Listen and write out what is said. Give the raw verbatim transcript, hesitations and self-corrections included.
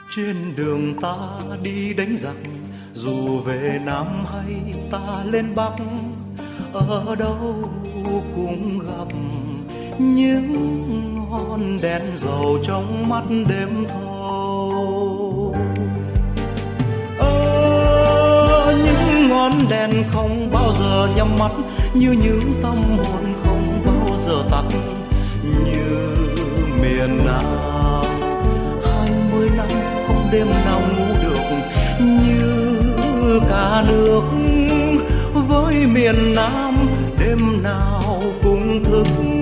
Trên đường ta đi đánh giặc, dù về Nam hay ta lên Bắc, ở đâu cũng gặp những ngọn đèn dầu trong mắt đêm thâu. Ơ, những ngọn đèn không bao giờ nhắm mắt, như những tâm hồn không bao giờ tắt, như miền Nam hai mươi năm không đêm nào ngủ được, như cả nước với miền Nam đêm nào cũng thức.